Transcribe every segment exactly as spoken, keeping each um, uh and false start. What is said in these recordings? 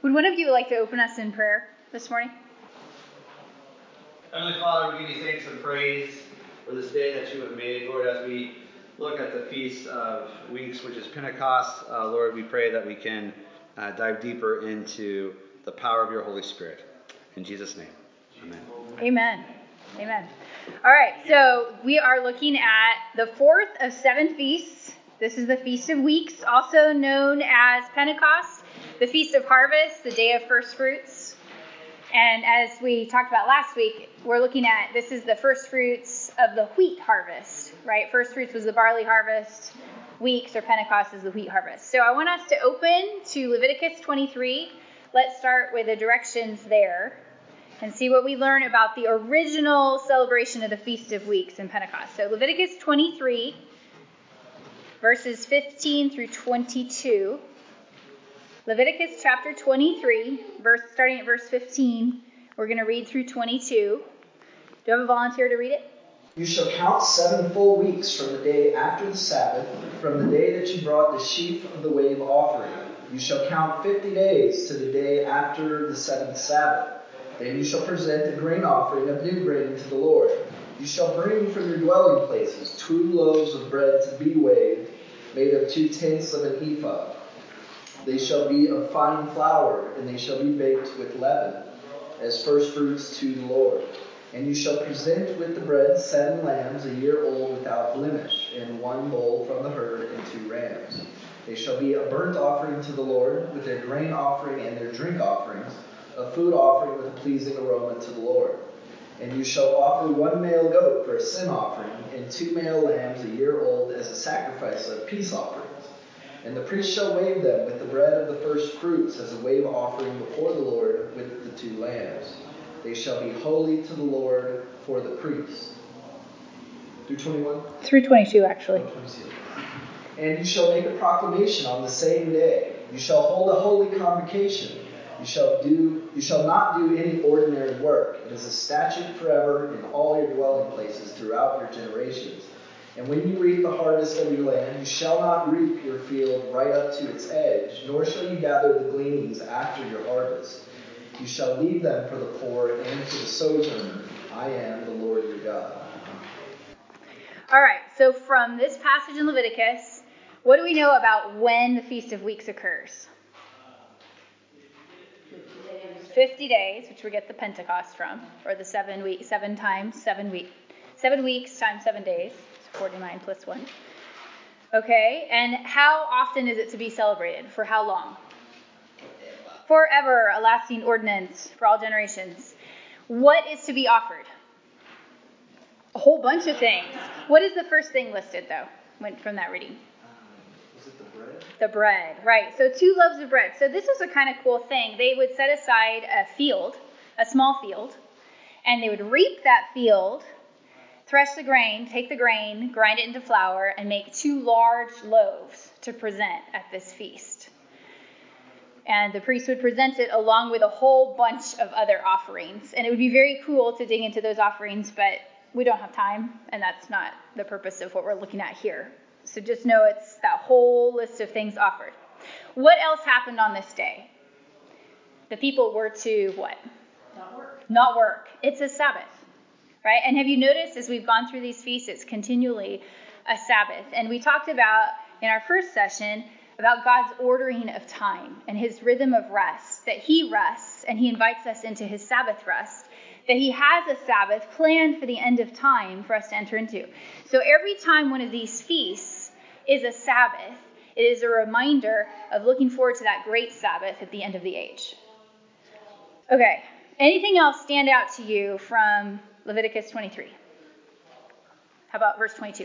Would one of you like to open us in prayer this morning? Heavenly Father, we give you thanks and praise for this day that you have made. Lord, as we look at the Feast of Weeks, which is Pentecost, uh, Lord, we pray that we can uh, dive deeper into the power of your Holy Spirit. In Jesus' name, amen. Amen. Amen. All right, so we are looking at the fourth of seven feasts. This is the Feast of Weeks, also known as Pentecost, the Feast of Harvest, the Day of First Fruits. And as we talked about last week, we're looking at, this is the first fruits of the wheat harvest, right? First fruits was the barley harvest. Weeks, or Pentecost, is the wheat harvest. So I want us to open to Leviticus twenty-three. Let's start with the directions there and see what we learn about the original celebration of the Feast of Weeks in Pentecost. So Leviticus twenty-three, verses fifteen through twenty-two. Leviticus chapter twenty-three, verse starting at verse fifteen. We're going to read through twenty-two. Do you have a volunteer to read it? You shall count seven full weeks from the day after the Sabbath, from the day that you brought the sheaf of the wave offering. You shall count fifty days to the day after the seventh Sabbath. Then you shall present the grain offering of new grain to the Lord. You shall bring from your dwelling places two loaves of bread to be waved, made of two tenths of an ephah. They shall be of fine flour, and they shall be baked with leaven, as first fruits to the Lord. And you shall present with the bread seven lambs a year old without blemish, and one bull from the herd, and two rams. They shall be a burnt offering to the Lord, with their grain offering and their drink offerings, a food offering with a pleasing aroma to the Lord. And you shall offer one male goat for a sin offering, and two male lambs a year old as a sacrifice of peace offerings. And the priest shall wave them with the bread of the first fruits as a wave offering before the Lord with the two lambs. They shall be holy to the Lord for the priest. Through twenty-one? Through twenty-two, actually. And you shall make a proclamation on the same day. You shall hold a holy convocation. You shall do. You shall not do any ordinary work. It is a statute forever in all your dwelling places throughout your generations. And when you reap the harvest of your land, you shall not reap your field right up to its edge, nor shall you gather the gleanings after your harvest. You shall leave them for the poor and for the sojourner. I am the Lord your God. All right, so from this passage in Leviticus, what do we know about when the Feast of Weeks occurs? fifty days, which we get the Pentecost from, or the seven week, seven times seven week, seven weeks times seven days, so forty-nine plus one. Okay, and how often is it to be celebrated? For how long? Forever, a lasting ordinance for all generations. What is to be offered? A whole bunch of things. What is the first thing listed, though, went from that reading? Was it the bread? The bread, right. So two loaves of bread. So this was a kind of cool thing. They would set aside a field, a small field, and they would reap that field, thresh the grain, take the grain, grind it into flour, and make two large loaves to present at this feast. And the priest would present it along with a whole bunch of other offerings. And it would be very cool to dig into those offerings, but we don't have time, and that's not the purpose of what we're looking at here. So just know it's that whole list of things offered. What else happened on this day? The people were to what? Not work. Not work. It's a Sabbath, right? And have you noticed as we've gone through these feasts, it's continually a Sabbath. And we talked about in our first session about God's ordering of time and his rhythm of rest, that he rests and he invites us into his Sabbath rest, that he has a Sabbath planned for the end of time for us to enter into. So every time one of these feasts is a Sabbath, it is a reminder of looking forward to that great Sabbath at the end of the age. Okay, anything else stand out to you from Leviticus twenty-three? How about verse twenty-two?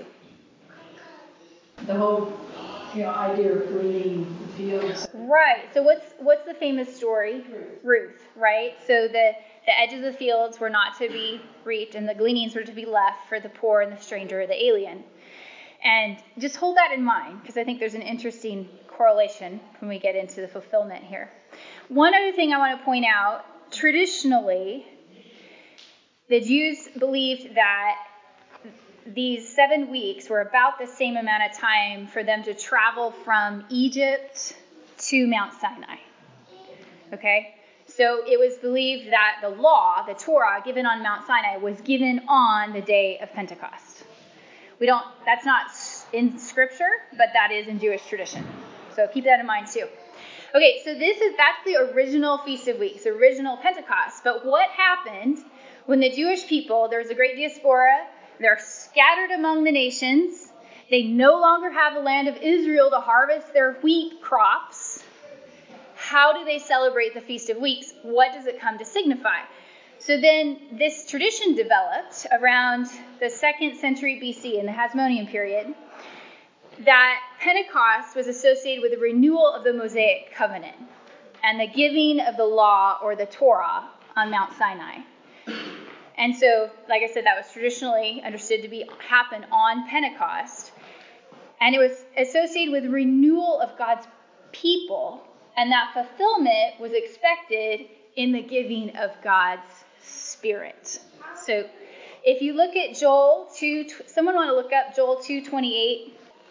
The whole, you know, idea of gleaning the fields. Right. So what's what's the famous story? Ruth. Ruth, right? So the, the edges of the fields were not to be reaped, and the gleanings were to be left for the poor and the stranger or the alien. And just hold that in mind, because I think there's an interesting correlation when we get into the fulfillment here. One other thing I want to point out, traditionally, the Jews believed that these seven weeks were about the same amount of time for them to travel from Egypt to Mount Sinai. Okay? So it was believed that the law, the Torah, given on Mount Sinai, was given on the day of Pentecost. We don't, that's not in Scripture, but that is in Jewish tradition. So keep that in mind too. Okay, so this is, that's the original Feast of Weeks, original Pentecost. But what happened when the Jewish people, there was a great diaspora, they're scattered among the nations, they no longer have the land of Israel to harvest their wheat crops. How do they celebrate the Feast of Weeks? What does it come to signify? So then this tradition developed around the second century B C in the Hasmonean period, that Pentecost was associated with the renewal of the Mosaic covenant and the giving of the law or the Torah on Mount Sinai. And so, like I said, that was traditionally understood to be happen on Pentecost. And it was associated with renewal of God's people, and that fulfillment was expected in the giving of God's Spirit. So if you look at Joel two, someone want to look up Joel two twenty-eight?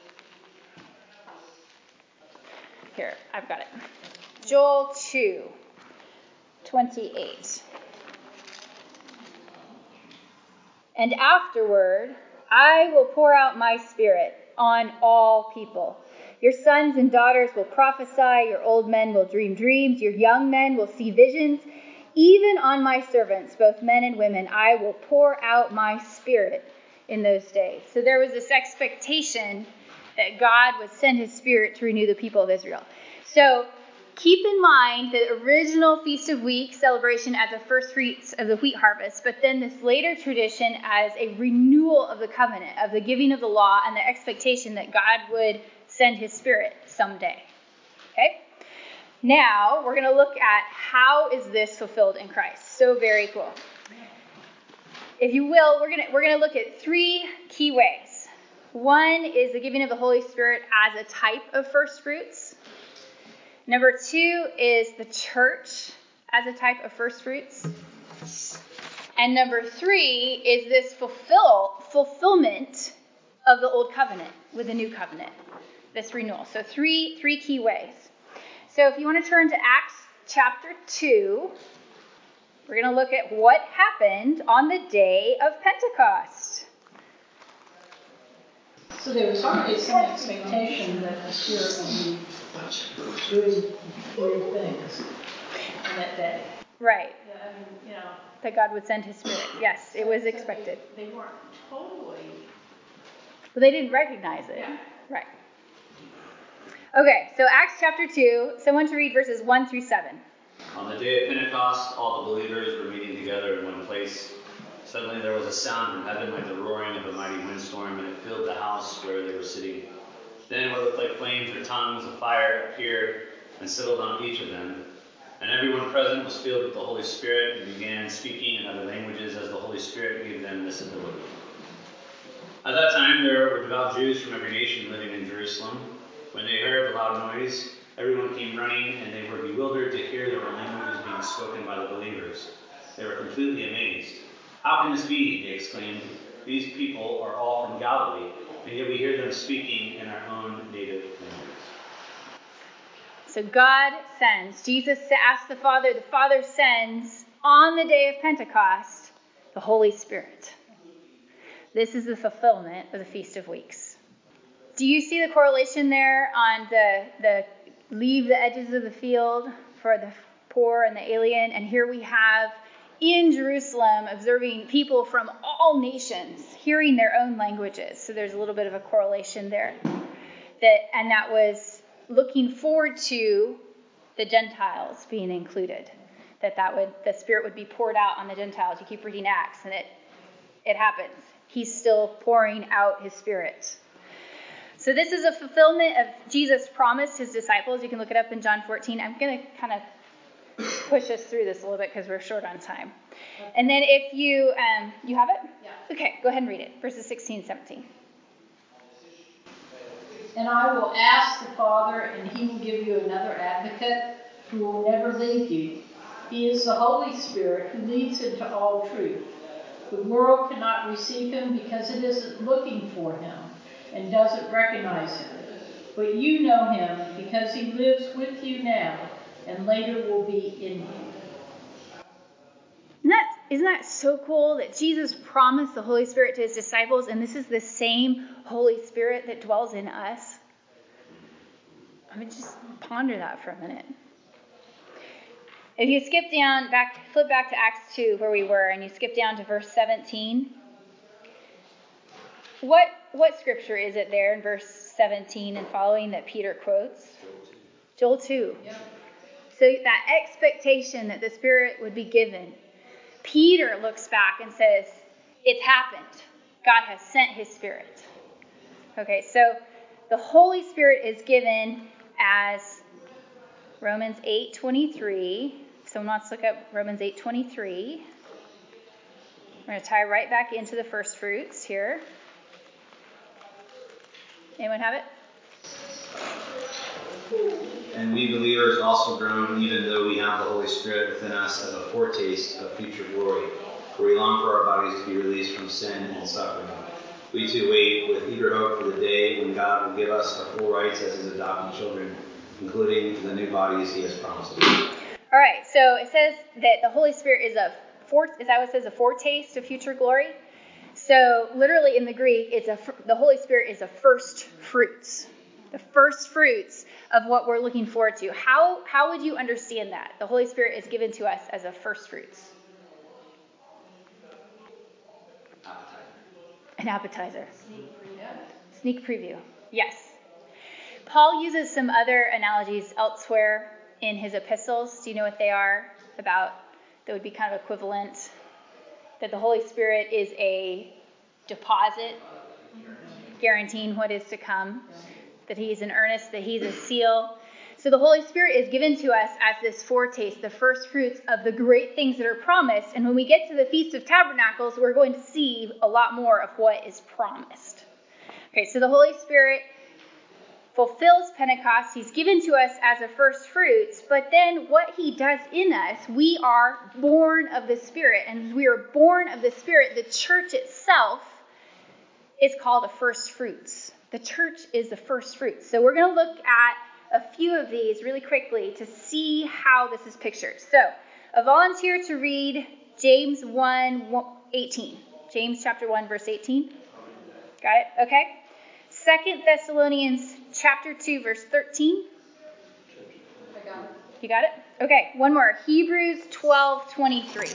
Here, I've got it. Joel two twenty-eight. And afterward, I will pour out my Spirit on all people. Your sons and daughters will prophesy, your old men will dream dreams, your young men will see visions. Even on my servants, both men and women, I will pour out my Spirit in those days. So there was this expectation that God would send his Spirit to renew the people of Israel. So keep in mind the original Feast of Weeks celebration as the first fruits of the wheat harvest, but then this later tradition as a renewal of the covenant, of the giving of the law, and the expectation that God would send his Spirit someday. Okay? Now, we're going to look at how is this fulfilled in Christ. So very cool. If you will, we're going to we're going to look at three key ways. One is the giving of the Holy Spirit as a type of first fruits. Number two is the church as a type of first fruits. And number three is this fulfill fulfillment of the old covenant with the new covenant, this renewal. So three three key ways. So if you want to turn to Acts chapter two, we're going to look at what happened on the day of Pentecost. So there was already some expectation that the Spirit would be doing weird things on that day. Right. Yeah, I mean, you know. That God would send his Spirit. Yes, it was expected. They, they weren't totally. But they didn't recognize it. Yeah. Right. Okay, so Acts chapter two, someone to read verses one through seven. On the day of Pentecost, all the believers were meeting together in one place. Suddenly there was a sound from heaven like the roaring of a mighty windstorm, and it filled the house where they were sitting. Then what looked like flames or tongues of fire appeared and settled on each of them. And everyone present was filled with the Holy Spirit and began speaking in other languages as the Holy Spirit gave them this ability. At that time there were devout Jews from every nation living in Jerusalem. When they heard the loud noise, everyone came running, and they were bewildered to hear their own languages being spoken by the believers. They were completely amazed. "How can this be?" they exclaimed. "These people are all from Galilee, and yet we hear them speaking in our own native language." So God sends, Jesus asked the Father, the Father sends on the day of Pentecost the Holy Spirit. This is the fulfillment of the Feast of Weeks. Do you see the correlation there on the, the leave the edges of the field for the poor and the alien? And here we have in Jerusalem observing people from all nations hearing their own languages. So there's a little bit of a correlation there. That and that was looking forward to the Gentiles being included. That that would the Spirit would be poured out on the Gentiles. You keep reading Acts and it it happens. He's still pouring out his Spirit. So this is a fulfillment of Jesus' promise to his disciples. You can look it up in John fourteen. I'm going to kind of push us through this a little bit because we're short on time. And then if you, um, you have it? Yeah. Okay, go ahead and read it. Verses sixteen, seventeen. And I will ask the Father, and he will give you another advocate who will never leave you. He is the Holy Spirit who leads into all truth. The world cannot receive him because it isn't looking for him and doesn't recognize him. But you know him because he lives with you now and later will be in you. Isn't that, isn't that so cool that Jesus promised the Holy Spirit to his disciples, and this is the same Holy Spirit that dwells in us? I mean, just ponder that for a minute. If you skip down, back, flip back to Acts two, where we were, and you skip down to verse seventeen, what what scripture is it there in verse seventeen and following that Peter quotes? Joel two. Yep. So that expectation that the Spirit would be given. Peter looks back and says, it's happened. God has sent his Spirit. Okay, so the Holy Spirit is given as Romans eight twenty-three. Someone wants to look up Romans eight twenty-three. We're going to tie right back into the first fruits here. Anyone have it? And we believers also groan, even though we have the Holy Spirit within us as a foretaste of future glory. For we long for our bodies to be released from sin and suffering. We too wait with eager hope for the day when God will give us our full rights as his adopted children, including the new bodies he has promised us. All right, so it says that the Holy Spirit is a fore, is that what it says, a foretaste of future glory? So literally in the Greek, it's a the Holy Spirit is a first fruits, the first fruits of what we're looking forward to. How how would you understand that? The Holy Spirit is given to us as a first fruits. Appetizer. An appetizer. Sneak preview. Sneak preview. Yes. Paul uses some other analogies elsewhere in his epistles. Do you know what they are about? That would be kind of equivalent. That the Holy Spirit is a deposit guaranteeing what is to come. That he's an earnest, that he's a seal. So the Holy Spirit is given to us as this foretaste, the first fruits of the great things that are promised. And when we get to the Feast of Tabernacles, we're going to see a lot more of what is promised. Okay, so the Holy Spirit fulfills Pentecost. He's given to us as a first fruits, but then what he does in us, we are born of the Spirit. And as we are born of the Spirit, the church itself is called a first fruits. The church is the first fruits. So we're going to look at a few of these really quickly to see how this is pictured. So a volunteer to read James one eighteen. James chapter one, verse eighteen. Got it? Okay. Second Thessalonians chapter two, verse thirteen. I got it. You got it? Okay, one more. Hebrews twelve twenty-three.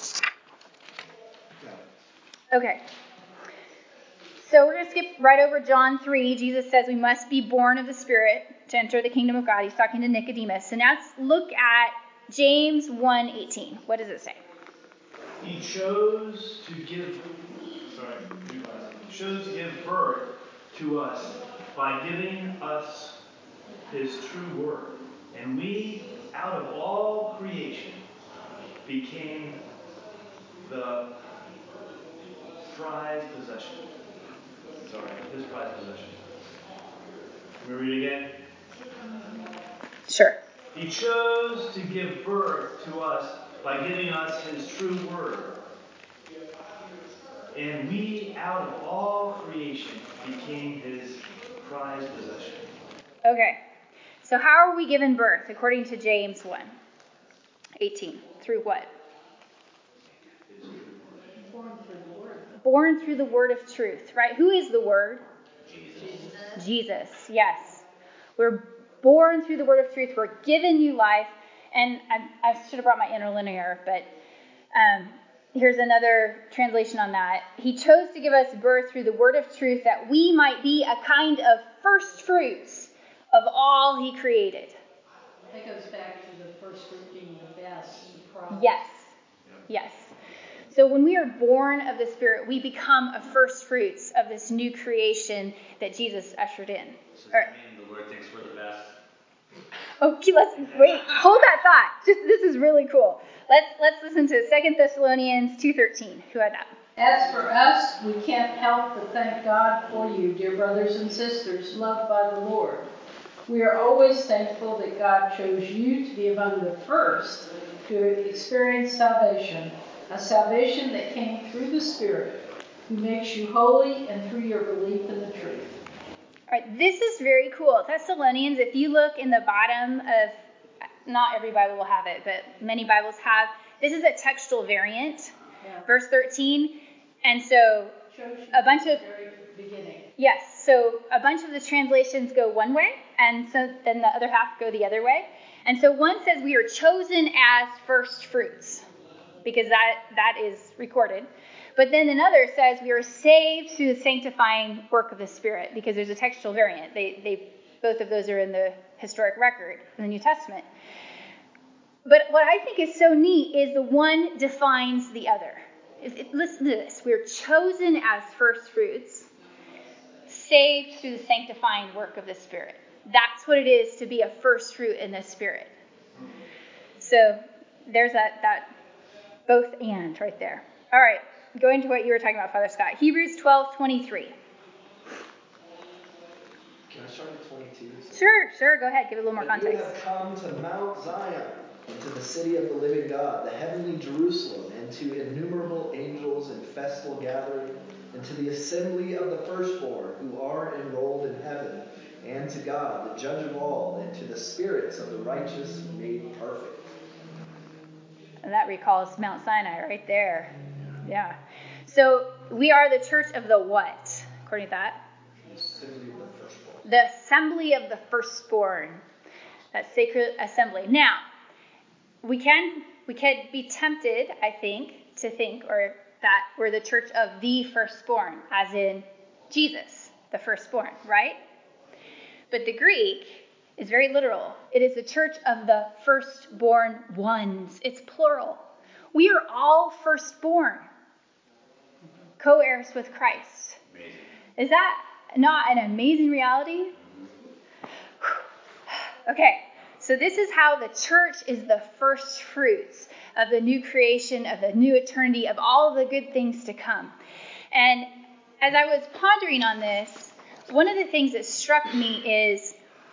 Okay. So we're going to skip right over John three. Jesus says we must be born of the Spirit to enter the kingdom of God. He's talking to Nicodemus. So now let's look at James one eighteen. What does it say? He chose to give, sorry, he chose to give birth to us by giving us his true word. And we, out of all creation, became the prized possession. Sorry, his prized possession. Can we read again? Sure. He chose to give birth to us by giving us his true word. And we, out of all creation, became his prized possession. Okay. So how are we given birth according to James one eighteen? Through what? Born through the word. Born through the word of truth, right? Who is the word? Jesus. Jesus, yes. We're born through the word of truth. We're given new life. And I, I should have brought my interlinear, but um, here's another translation on that. He chose to give us birth through the word of truth that we might be a kind of first fruits of all he created. That goes back to the first fruit being the best. Product. Yes, yes. So when we are born of the Spirit, we become a first fruits of this new creation that Jesus ushered in. So does Or, that mean the Lord thinks we're the best? okay, let's wait. Hold that thought. Just this is really cool. Let's let's listen to Second Thessalonians two thirteen. Who had that? As for us, we can't help but thank God for you, dear brothers and sisters, loved by the Lord. We are always thankful that God chose you to be among the first to experience salvation, a salvation that came through the Spirit, who makes you holy and through your belief in the truth. All right, this is very cool. Thessalonians, if you look in the bottom of not every Bible will have it, but many Bibles have. This is a textual variant, Yeah. verse thirteen. And so a bunch of very beginning. Yes, so a bunch of the translations go one way, and so then the other half go the other way. And so one says we are chosen as first fruits, because that that is recorded. But then another says we are saved through the sanctifying work of the Spirit, because there's a textual variant. They they both of those are in the historic record in the New Testament. But what I think is so neat is the one defines the other. It, it, listen to this. We're chosen as first fruits, saved through the sanctifying work of the Spirit. That's what it is to be a first fruit in the Spirit. So there's that, that both and right there. All right, going to what you were talking about, Father Scott. Hebrews twelve twenty-three. Can I start at twenty-two? Sure, sure, go ahead. Give it a little more But you context. have come to Mount Zion, and to the city of the living God, the heavenly Jerusalem, and to innumerable angels in festal gathering, and to the assembly of the firstborn who are enrolled in heaven, and to God, the judge of all, and to the spirits of the righteous made perfect. And that recalls Mount Sinai right there. Yeah. So we are the church of the what, according to that? The assembly of the firstborn. The assembly of the firstborn. That sacred assembly. Now, we can we can be tempted, I think, to think or that we're the church of the firstborn, as in Jesus, the firstborn, right? But the Greek is very literal. It is the church of the firstborn ones. It's plural. We are all firstborn, co-heirs with Christ. Amazing. Is that not an amazing reality? Okay, so this is how the church is the first fruits of the new creation, of the new eternity, of all the good things to come. And as I was pondering on this, one of the things that struck me is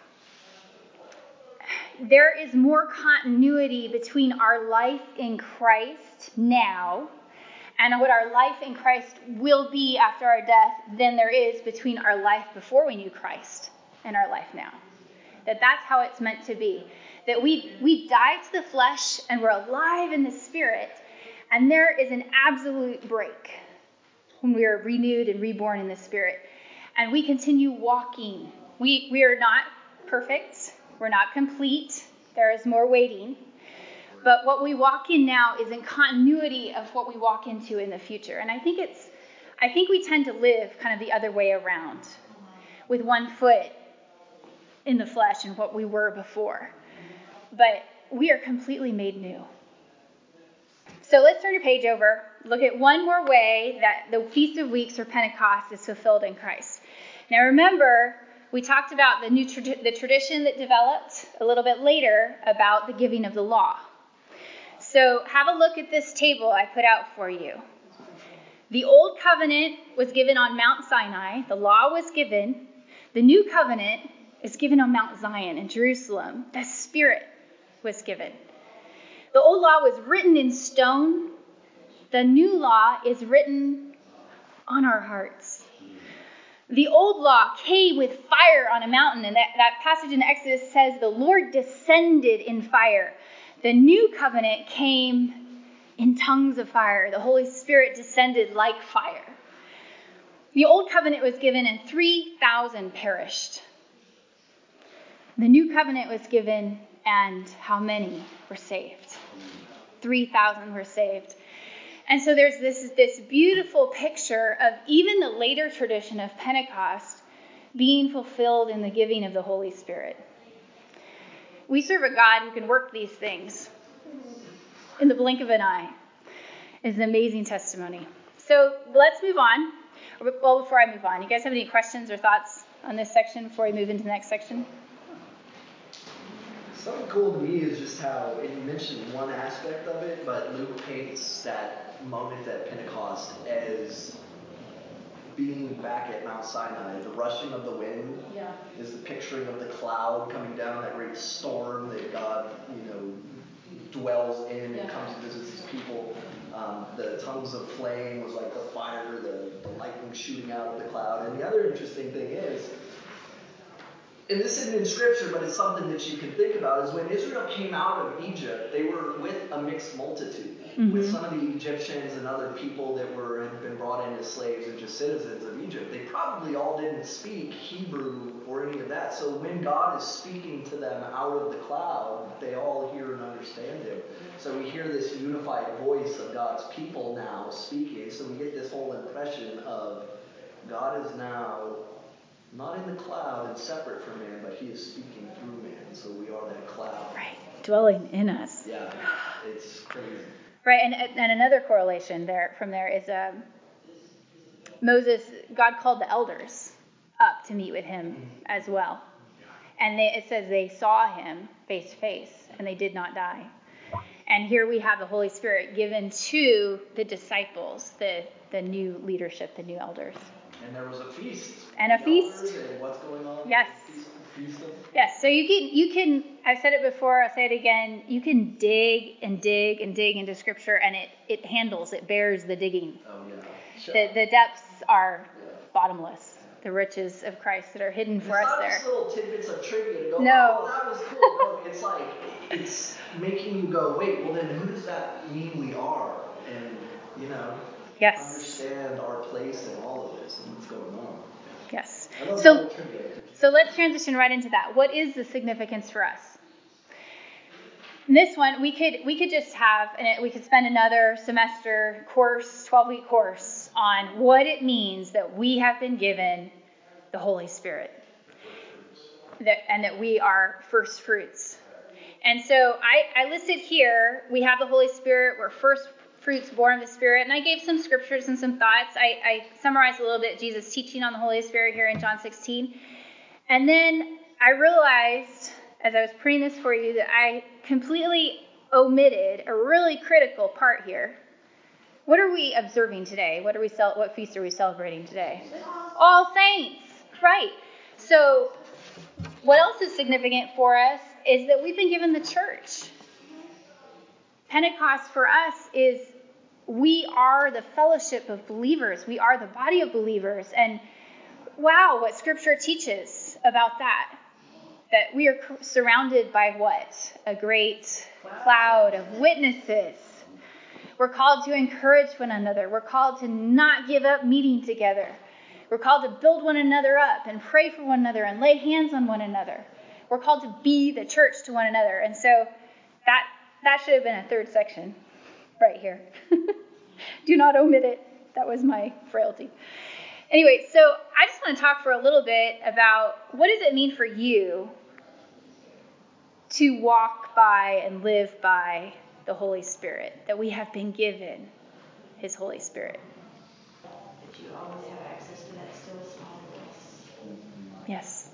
there is more continuity between our life in Christ now and what our life in Christ will be after our death than there is between our life before we knew Christ and our life now. That that's how it's meant to be. That we we die to the flesh and we're alive in the Spirit, and there is an absolute break when we are renewed and reborn in the Spirit. And we continue walking. We we are not perfect. We're not complete. There is more waiting. But what we walk in now is in continuity of what we walk into in the future. And I think it's I think we tend to live kind of the other way around, with one foot in the flesh and what we were before. But we are completely made new. So let's turn a page over, look at one more way that the Feast of Weeks or Pentecost is fulfilled in Christ. Now remember, we talked about the new tra- the tradition that developed a little bit later about the giving of the law. So have a look at this table I put out for you. The old covenant was given on Mount Sinai. The law was given. The new covenant is given on Mount Zion in Jerusalem. The Spirit was given. The old law was written in stone. The new law is written on our hearts. The old law came with fire on a mountain, and that, that passage in Exodus says the Lord descended in fire. The new covenant came in tongues of fire. The Holy Spirit descended like fire. The old covenant was given and three thousand perished. The new covenant was given and how many were saved? three thousand were saved. And so there's this, this beautiful picture of even the later tradition of Pentecost being fulfilled in the giving of the Holy Spirit. We serve a God who can work these things in the blink of an eye. It's an amazing testimony. So let's move on. Well, before I move on, you guys have any questions or thoughts on this section before we move into the next section? Something cool to me is just how, and you mentioned one aspect of it, but Luke paints that moment at Pentecost as being back at Mount Sinai. The rushing of the wind Yeah. is the picturing of the cloud coming down, that great storm that God, you know, dwells in and Yeah. comes and visits his people. Um, the tongues of flame was like the fire, the, the lightning shooting out of the cloud. And the other interesting thing is, and this isn't in scripture, but it's something that you can think about, is when Israel came out of Egypt, they were with a mixed multitude, mm-hmm. with some of the Egyptians and other people that were had been brought in as slaves or just citizens of Egypt. They probably all didn't speak Hebrew or any of that. So when God is speaking to them out of the cloud, they all hear and understand him. So we hear this unified voice of God's people now speaking. So we get this whole impression of God is now not in the cloud and separate from man, but he is speaking through man. So we are that cloud. Right. Dwelling in us. Yeah. It's crazy. Right. And, and another correlation there from there is um, Moses, God called the elders up to meet with him as well. And they, it says they saw him face to face and they did not die. And here we have the Holy Spirit given to the disciples, the, the new leadership, the new elders. And there was a feast. And a feast. And what's going on? Yes. Feast, feast of... Yes. So you can, you can, I've said it before, I'll say it again. You can dig and dig and dig into Scripture, and it, it handles, it bears the digging. Oh, yeah. Sure. The, the depths are yeah. bottomless. The riches of Christ that are hidden for it's us not there. Just little tidbits of trivia to go, no. oh, that was cool. No, it's like, it's making you go, wait, well then who does that mean we are? And, you know, yes. understand our place in all of this and what's going on. Yes. I So, so let's transition right into that. What is the significance for us? In this one, we could we could just have, and we could spend another semester course, twelve-week course on what it means that we have been given the Holy Spirit, that, and that we are first fruits. And so I, I listed here, we have the Holy Spirit, we're first fruits born of the Spirit, and I gave some scriptures and some thoughts. I, I summarized a little bit Jesus' teaching on the Holy Spirit here in John sixteen. And then I realized, as I was praying this for you, that I completely omitted a really critical part here. What are we observing today? What are we cel- What feast are we celebrating today? All Saints, right? So, what else is significant for us is that we've been given the church. Pentecost for us is we are the fellowship of believers. We are the body of believers, and wow, what Scripture teaches about that. That we are surrounded by what? A great cloud of witnesses. We're called to encourage one another. We're called to not give up meeting together. We're called to build one another up and pray for one another and lay hands on one another. We're called to be the church to one another. And so that that should have been a third section right here. Do not omit it. That was my frailty. Anyway, so I just want to talk for a little bit about what does it mean for you to walk by and live by the Holy Spirit, that we have been given his Holy Spirit. That you always have access to that still small voice. Yes.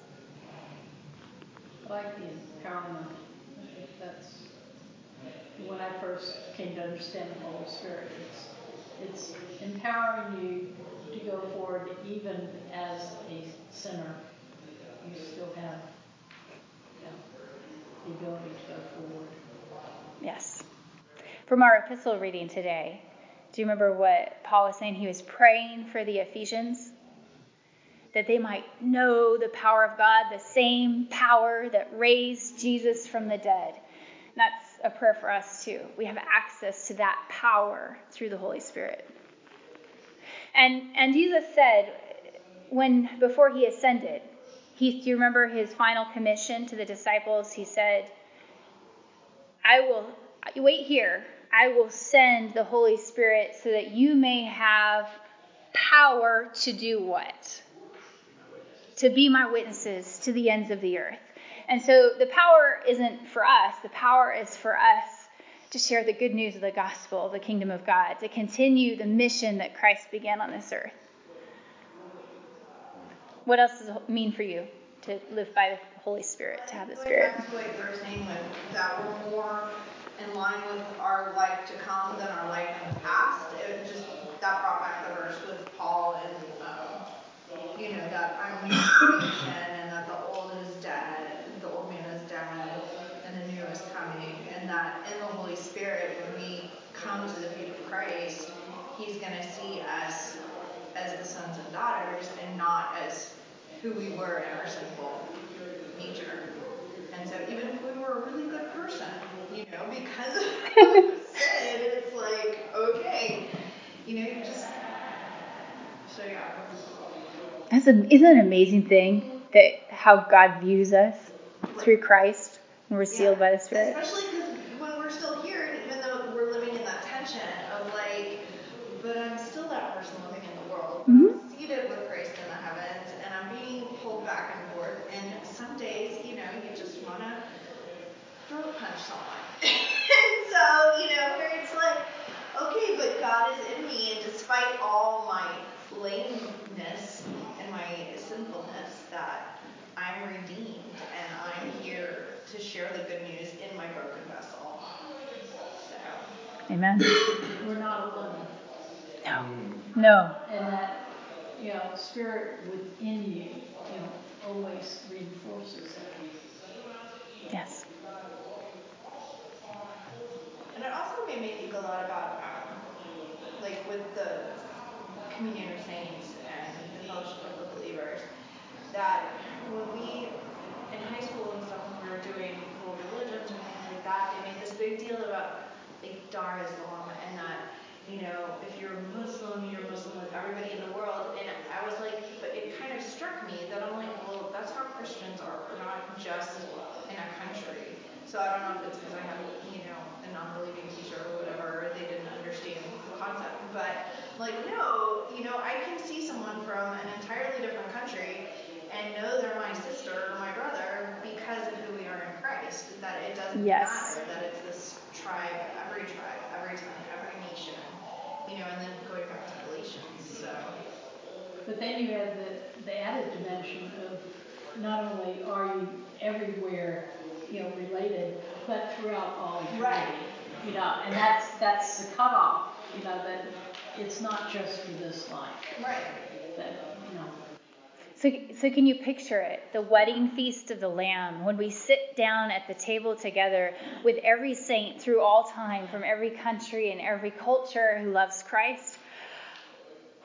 I like the empowerment. I think that's when I first came to understand the Holy Spirit. It's it's empowering you to go forward even as a sinner. You still have you know, the ability to go forward. Yes. From our epistle reading today, do you remember what Paul was saying? He was praying for the Ephesians, that they might know the power of God, the same power that raised Jesus from the dead. And that's a prayer for us too. We have access to that power through the Holy Spirit. And and Jesus said, when before he ascended, he, do you remember his final commission to the disciples? He said, I will, wait here, I will send the Holy Spirit so that you may have power to do what? To be my witnesses to the ends of the earth. And so the power isn't for us. The power is for us to share the good news of the gospel, the kingdom of God, to continue the mission that Christ began on this earth. What else does it mean for you to live by the Holy Spirit, to have the Spirit? Back to what you were saying, with that we're more in line with our life to come than our life in the past. It just that brought back the verse with Paul and um, you know that I'm new creation and that the old is dead, the old man is dead, and the new is coming, and that in the Holy Spirit, when we come to the feet of Christ, He's going to see us as the sons and daughters and not as who we were in our sinful nature. And so even if we were a really good person, you know, because of sin, it's like, okay, you know, you just, so yeah. That's a, isn't it an amazing thing that how God views us through Christ and we're sealed yeah. by the Spirit? Especially because when we're still here, and even though we're living in that tension of like, but I'm still that person living in the world. But Mm-hmm. I'm seated with Christ in the heavens, and I'm being pulled back and forth. And some days, you know, you just want to throat punch someone. And so, you know, where it's like, okay, but God is in me, and despite all my lameness and my sinfulness, that I'm redeemed, and I'm here to share the good news in my broken vessel. So. Amen. We're not alone. No. No. And that, you know, spirit within you, you know, always reinforces that. Yes. And it also made me think a lot about, um, like, with the communion of saints and the fellowship of the believers, that when we, in high school and stuff, when we were doing world religions or things like that, they made this big deal about, like, Dar Islam, and that, you know, if you're Muslim, you're Muslim with everybody in the world. And I was like, but it kind of struck me that I'm like, well, that's how Christians are. We're not just in a country. So I don't know if it's because I have, you know, a non-believing teacher or whatever, they didn't understand the concept. But, like, no, you know, I can see someone from an entirely different country and know they're my sister or my brother because of who we are in Christ. That it doesn't yes. matter that it's this tribe, every tribe, every tongue, every nation, you know, and then going back to Galatians. So. But then you have the, the added dimension of not only are you everywhere, you know, related, but throughout all eternity. Right. You know, and that's that's the cutoff. You know, that it's not just for this life. Right. That, you know. So, so can you picture it? The wedding feast of the Lamb, when we sit down at the table together with every saint through all time, from every country and every culture who loves Christ. Wow.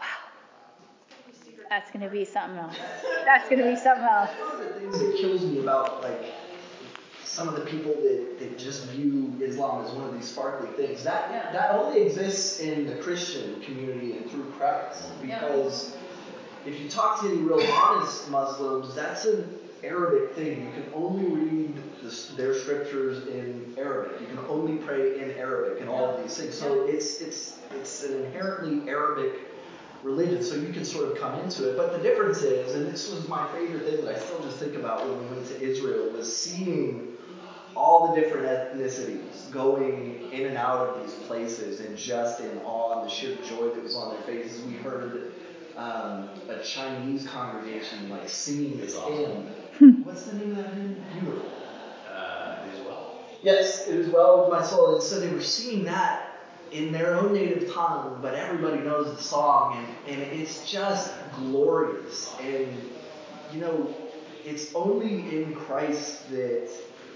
That's going to be something else. That's going to be something else. One of the things that kills me about, like, some of the people that, that just view Islam as one of these sparkly things, that Yeah. that only exists in the Christian community and through Christ. Because yeah. if you talk to any real honest Muslims, that's an Arabic thing. You can only read the, their scriptures in Arabic. You can only pray in Arabic and all of these things. So yeah. it's it's it's an inherently Arabic religion, so you can sort of come into it. But the difference is, and this was my favorite thing that I still just think about when we went to Israel, was seeing all the different ethnicities going in and out of these places and just in awe and the sheer joy that was on their faces. We heard um, a Chinese congregation like singing this hymn. What's the name of that hymn? Beautiful. Uh, it is well. Yes, it is well with my soul. And so they were singing that in their own native tongue, but everybody knows the song, and, and it's just glorious. And, you know, it's only in Christ that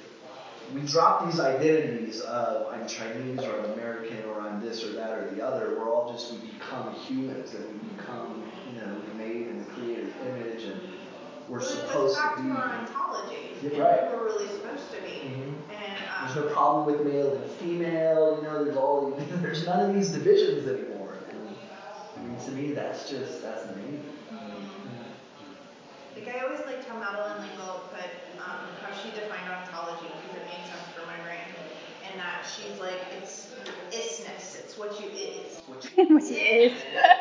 we drop these identities of I'm Chinese or I'm American or I'm this or that or the other. We're all just, we become humans, and we become, you know, made in the Creator's image, and we're well, supposed back to be. To our ontology, Yeah, and right. who we're really supposed to be. Mm-hmm. And um, there's no problem with male and female. You know, there's all there's none of these divisions anymore. And I mean, to me, that's just that's amazing. Mm-hmm. Like I always liked how Madeline L'Engle put um, how she defined ontology, because it made sense for my brain. And that she's like, it's isness, it's what you is. What you is.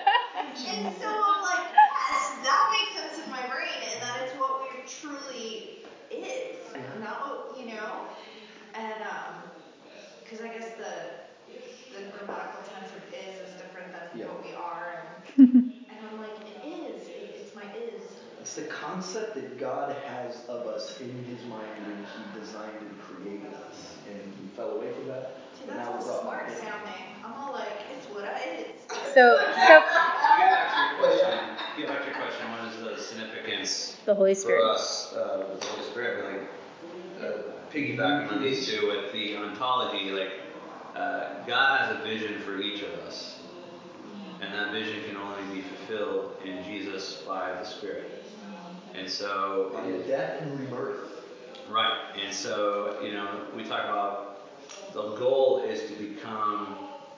And so I'm like, yes, that makes sense in my brain, and that it's what we truly is, not what, you know. And um, because I guess the the grammatical tense of is is different than yeah. what we are, and and I'm like, it is, it, it's my is. It's the concept that God has of us in His mind when He designed and created us, and we fell away from that. See, that's all smart right sounding. I'm all like, it's what I is. So, so. To get back to your question, get back to your question. What is the significance the Holy Spirit for us uh, with the Holy Spirit? Like uh, piggybacking on these two with the ontology, like uh, God has a vision for each of us, and that vision can only be fulfilled in Jesus by the Spirit. And so by the death and rebirth. Right. And so, you know, we talk about the goal is to become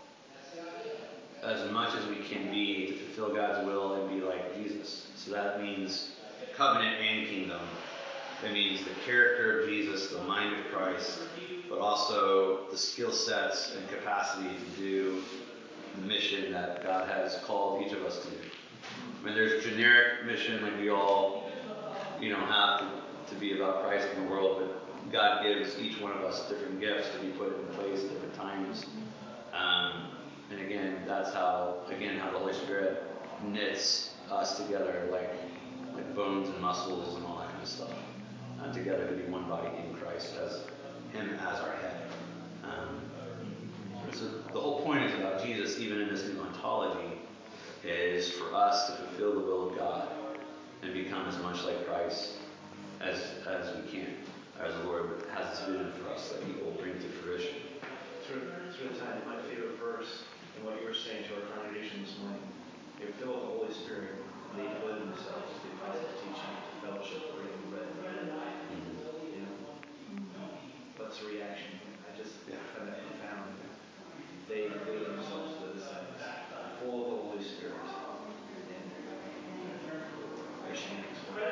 as much as we can be to fulfill God's will and be like Jesus. So that means covenant and kingdom. It means the character of Jesus, the mind of Christ, but also the skill sets and capacity to do the mission that God has called each of us to do. I mean, there's generic mission like we all, you know, have to, to be about Christ in the world, but God gives each one of us different gifts to be put in place at different times. Um, and again, that's how, again, how the Holy Spirit knits us together like, like bones and muscles and all that kind of stuff. Uh, together to be one body in Christ as Him as our head. Um, so the whole point is about Jesus, even in this new ontology, is for us to fulfill the will of God and become as much like Christ as as we can, as the Lord has this vision for us that He will bring to fruition. Sort of, sort of tied to my favorite verse and what you were saying to our congregation this morning. They were filled with the Holy Spirit, and they devoted themselves to the apostles' teaching, to fellowship, to breaking bread. You know, what's the reaction? I just find that profound. They devoted themselves to the disciples, full of the Holy Spirit, and Christianity.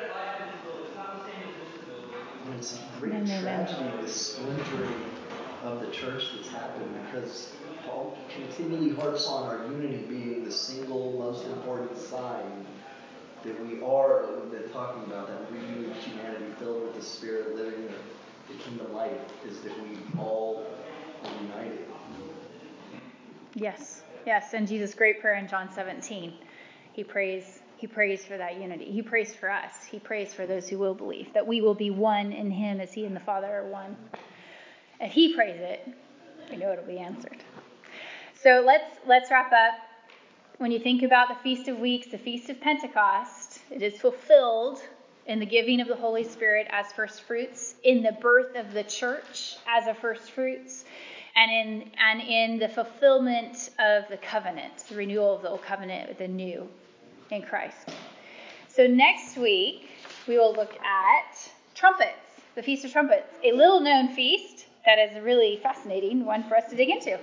It's a great tragedy, this splintering of the church that's happened, because Paul continually harps on our unity being the single most important sign that we are, that we've been talking about, that renewed humanity filled with the Spirit, living the, the kingdom life, is that we all are united. Yes, yes, and Jesus' great prayer in John seventeen, he prays, he prays for that unity. He prays for us. He prays for those who will believe, that we will be one in Him as He and the Father are one. And He prays it, we know it'll be answered. So let's let's wrap up. When you think about the Feast of Weeks, the Feast of Pentecost, it is fulfilled in the giving of the Holy Spirit as first fruits, in the birth of the church as a first fruits, and in and in the fulfillment of the covenant, the renewal of the old covenant with the new in Christ. So next week, we will look at trumpets, the Feast of Trumpets, a little-known feast that is a really fascinating one for us to dig into.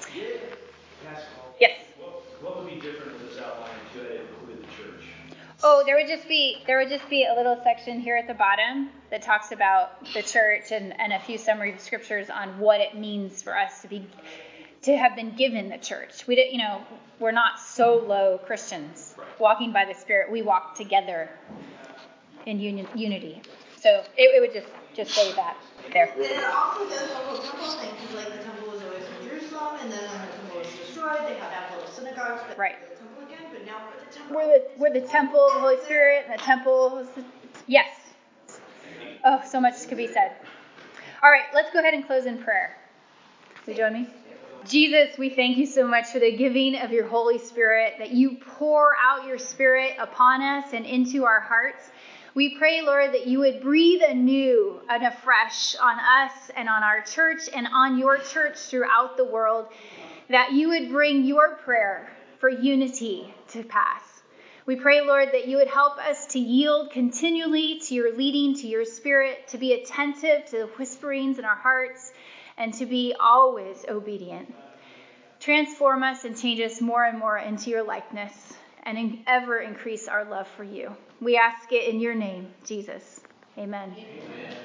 Yes? What, what would be different with this outline if you had included the church? Oh, there would just be there would just be a little section here at the bottom that talks about the church and, and a few summary scriptures on what it means for us to be to have been given the church. We did, you know, we're not solo Christians walking by the Spirit. We walk together in uni- unity. So it, it would just just say that there. And it also goes the whole temple thing, because like the temple was always in Jerusalem, and then when the temple was destroyed, they had to have little synagogues, but right. the temple again. But now we're the temple. We're the we're the temple of the Holy Spirit, and the temple is the, yes. Oh, so much could be said. All right, let's go ahead and close in prayer. Will you join me? Jesus, we thank you so much for the giving of your Holy Spirit, that you pour out your Spirit upon us and into our hearts. We pray, Lord, that you would breathe anew and afresh on us and on our church and on your church throughout the world, that you would bring your prayer for unity to pass. We pray, Lord, that you would help us to yield continually to your leading, to your Spirit, to be attentive to the whisperings in our hearts, and to be always obedient. Transform us and change us more and more into your likeness, and in ever increase our love for you. We ask it in your name, Jesus. Amen. Amen.